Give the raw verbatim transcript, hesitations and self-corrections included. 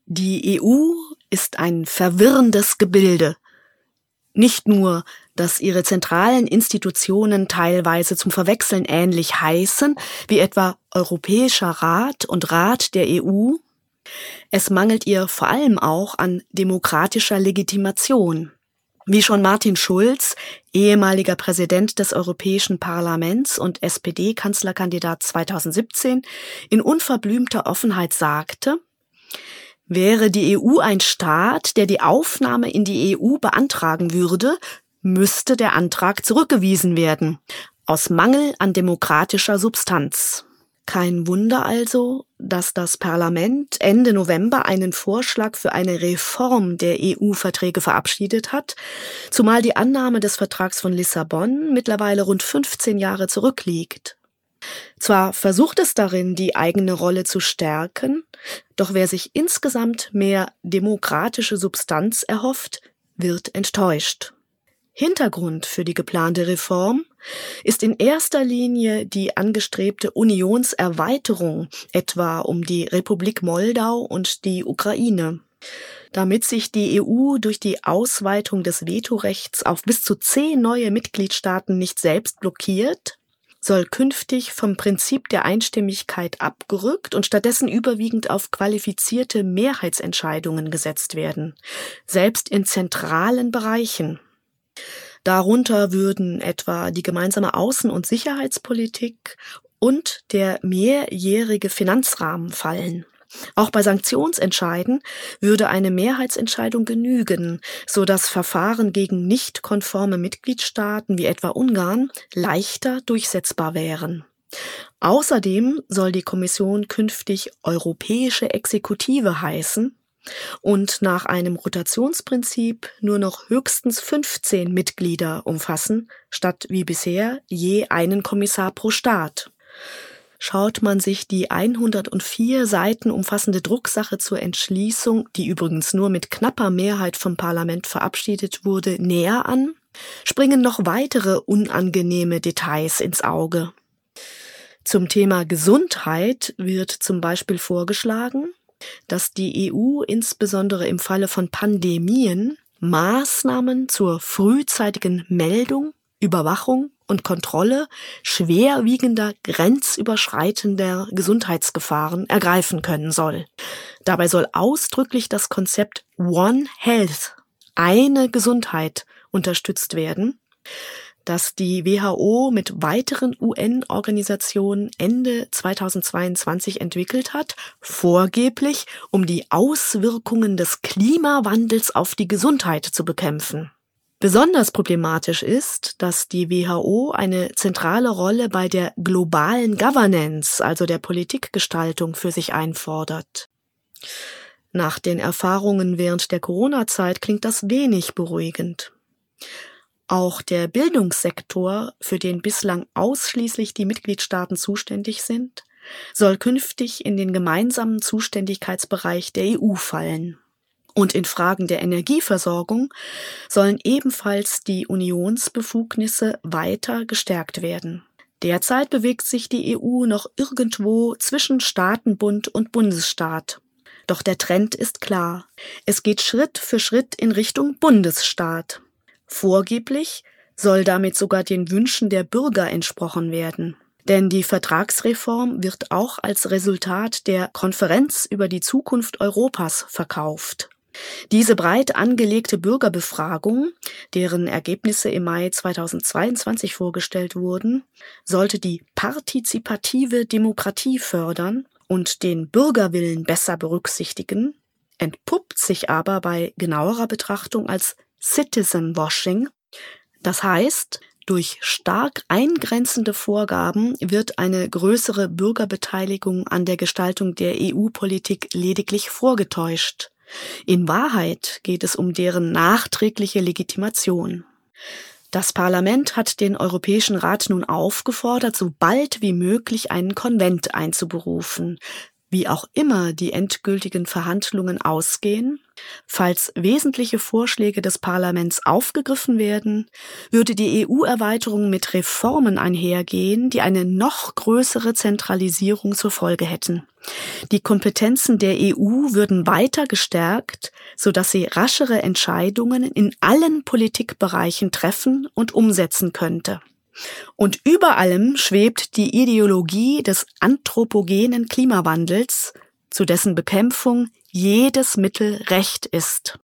Die E U ist ein verwirrendes Gebilde. Nicht nur, dass ihre zentralen Institutionen teilweise zum Verwechseln ähnlich heißen, wie etwa Europäischer Rat und Rat der E U, es mangelt ihr vor allem auch an demokratischer Legitimation. Wie schon Martin Schulz, ehemaliger Präsident des Europäischen Parlaments und S P D-Kanzlerkandidat zweitausendsiebzehn, in unverblümter Offenheit sagte: Wäre die E U ein Staat, der die Aufnahme in die E U beantragen würde, müsste der Antrag zurückgewiesen werden, aus Mangel an demokratischer Substanz. Kein Wunder also, dass das Parlament Ende November einen Vorschlag für eine Reform der E U-Verträge verabschiedet hat, zumal die Annahme des Vertrags von Lissabon mittlerweile rund fünfzehn Jahre zurückliegt. Zwar versucht es darin, die eigene Rolle zu stärken, doch wer sich insgesamt mehr demokratische Substanz erhofft, wird enttäuscht. Hintergrund für die geplante Reform ist in erster Linie die angestrebte Unionserweiterung, etwa um die Republik Moldau und die Ukraine. Damit sich die E U durch die Ausweitung des Vetorechts auf bis zu zehn neue Mitgliedstaaten nicht selbst blockiert, soll künftig vom Prinzip der Einstimmigkeit abgerückt und stattdessen überwiegend auf qualifizierte Mehrheitsentscheidungen gesetzt werden, selbst in zentralen Bereichen. Darunter würden etwa die gemeinsame Außen- und Sicherheitspolitik und der mehrjährige Finanzrahmen fallen. Auch bei Sanktionsentscheiden würde eine Mehrheitsentscheidung genügen, so dass Verfahren gegen nicht konforme Mitgliedstaaten wie etwa Ungarn leichter durchsetzbar wären. Außerdem soll die Kommission künftig Europäische Exekutive heißen und nach einem Rotationsprinzip nur noch höchstens fünfzehn Mitglieder umfassen, statt wie bisher je einen Kommissar pro Staat. Schaut man sich die hundertvier Seiten umfassende Drucksache zur Entschließung, die übrigens nur mit knapper Mehrheit vom Parlament verabschiedet wurde, näher an, springen noch weitere unangenehme Details ins Auge. Zum Thema Gesundheit wird zum Beispiel vorgeschlagen, dass die E U insbesondere im Falle von Pandemien Maßnahmen zur frühzeitigen Meldung, Überwachung und Kontrolle schwerwiegender, grenzüberschreitender Gesundheitsgefahren ergreifen können soll. Dabei soll ausdrücklich das Konzept One Health, eine Gesundheit, unterstützt werden, das die W H O mit weiteren U N-Organisationen Ende zweitausendzweiundzwanzig entwickelt hat, vorgeblich, um die Auswirkungen des Klimawandels auf die Gesundheit zu bekämpfen. Besonders problematisch ist, dass die W H O eine zentrale Rolle bei der globalen Governance, also der Politikgestaltung, für sich einfordert. Nach den Erfahrungen während der Corona-Zeit klingt das wenig beruhigend. Auch der Bildungssektor, für den bislang ausschließlich die Mitgliedstaaten zuständig sind, soll künftig in den gemeinsamen Zuständigkeitsbereich der E U fallen. Und in Fragen der Energieversorgung sollen ebenfalls die Unionsbefugnisse weiter gestärkt werden. Derzeit bewegt sich die E U noch irgendwo zwischen Staatenbund und Bundesstaat. Doch der Trend ist klar. Es geht Schritt für Schritt in Richtung Bundesstaat. Vorgeblich soll damit sogar den Wünschen der Bürger entsprochen werden. Denn die Vertragsreform wird auch als Resultat der Konferenz über die Zukunft Europas verkauft. Diese breit angelegte Bürgerbefragung, deren Ergebnisse im Mai zweitausendzweiundzwanzig vorgestellt wurden, sollte die partizipative Demokratie fördern und den Bürgerwillen besser berücksichtigen, entpuppt sich aber bei genauerer Betrachtung als Citizen Washing. Das heißt, durch stark eingrenzende Vorgaben wird eine größere Bürgerbeteiligung an der Gestaltung der E U-Politik lediglich vorgetäuscht. In Wahrheit geht es um deren nachträgliche Legitimation. Das Parlament hat den Europäischen Rat nun aufgefordert, so bald wie möglich einen Konvent einzuberufen. Wie auch immer die endgültigen Verhandlungen ausgehen, falls wesentliche Vorschläge des Parlaments aufgegriffen werden, würde die E U-Erweiterung mit Reformen einhergehen, die eine noch größere Zentralisierung zur Folge hätten. Die Kompetenzen der E U würden weiter gestärkt, sodass sie raschere Entscheidungen in allen Politikbereichen treffen und umsetzen könnte. Und über allem schwebt die Ideologie des anthropogenen Klimawandels, zu dessen Bekämpfung jedes Mittel recht ist.